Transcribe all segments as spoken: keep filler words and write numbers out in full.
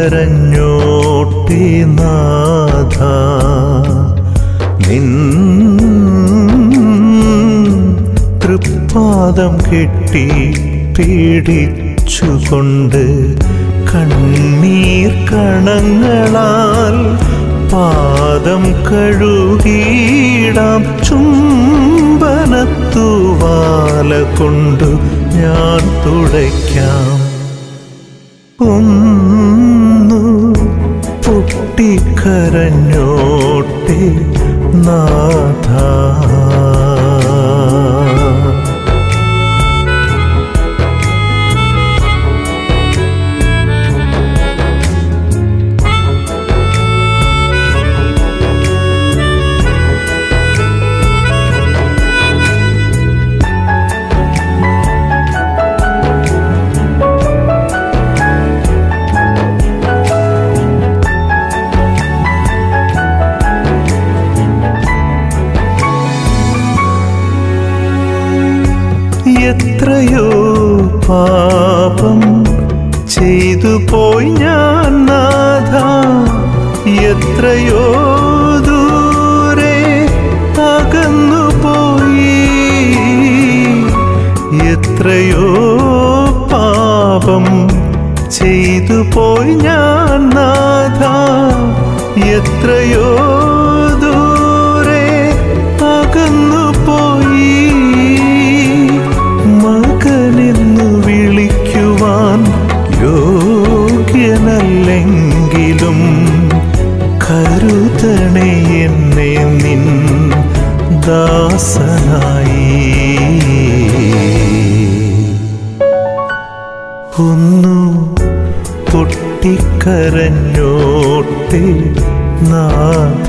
പൊട്ടിക്കരഞ്ഞോട്ടെ നാഥ, നിൻ തൃപ്പാദം കെട്ടി പീഡിച്ചുകൊണ്ട് കണ്ണീർ കണങ്ങളാൽ പാദം കഴുകിയിടാം. ചുംബനത്തൂവാല കൊണ്ടു ഞാൻ തുടയ്ക്കാം. ഒന്നു പൊട്ടിക്കരഞ്ഞോട്ടെ നാഥ. എത്രയോ പാപം ചെയ്തു പോയി ഞാൻ നാഥ, എത്രയോ ദൂരെ അകന്നു പോയി. എത്രയോ പാപം ചെയ്തു പോയി ഞാൻ നാഥ, എത്രയോ ദൂരെ അകന്നു പോയി. മകനെന്നു വിളിക്കുവാൻ യോഗ്യനല്ലെങ്കിലും കരുതണേ എന്നെ നിൻ ദാസനായി. ഒന്നു പൊട്ടിക്കരഞ്ഞോട്ടെ നാഥ.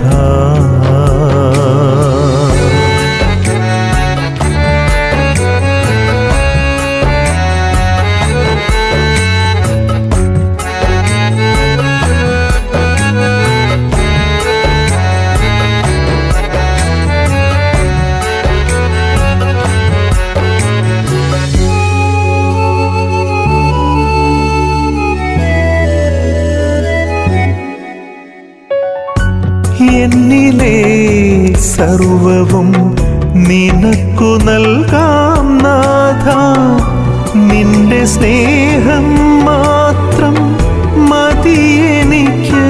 എന്നിലെ സർവവും നിനക്കു നൽകാം നാഥ, നിന്റെ സ്നേഹം മാത്രം മതി എനിക്ക്.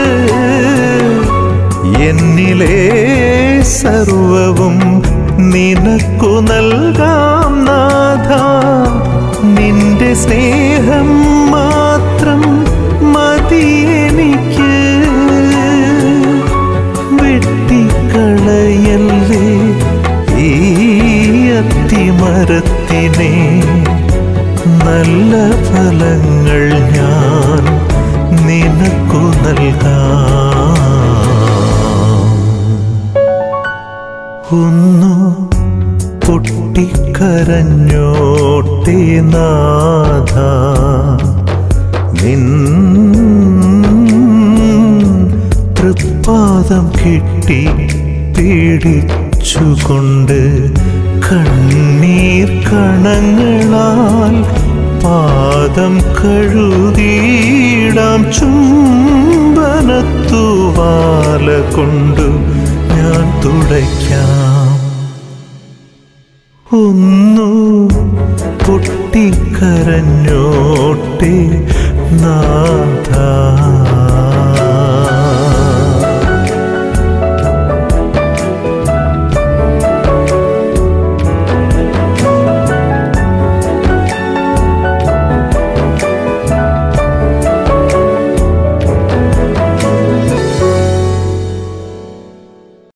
എന്നിലെ സർവവും നിനക്കു നൽകാം നാഥ, നിന്റെ സ്നേഹം മാത്രം മതി എനിക്ക്. വെട്ടിക്കളയല്ലേ ഈ അത്തിമരത്തിനെ, നല്ല ഫലങ്ങൾ ഞാൻ നിനക്കു നൽകാം. ഒന്നു പൊട്ടിക്കരഞ്ഞോട്ടെ നാഥ, നിൻ തൃപ്പാദം കെട്ടി പീഡിച്ചുകൊണ്ട് കണ്ണീർ കണങ്ങളാൽ പാദം കഴുകിയിടാം. ചുംബനത്തൂവാല കൊണ്ടു ഞാൻ തുടയ്ക്കാം. ഒന്നു പൊട്ടിക്കരഞ്ഞോട്ടെ നാഥ.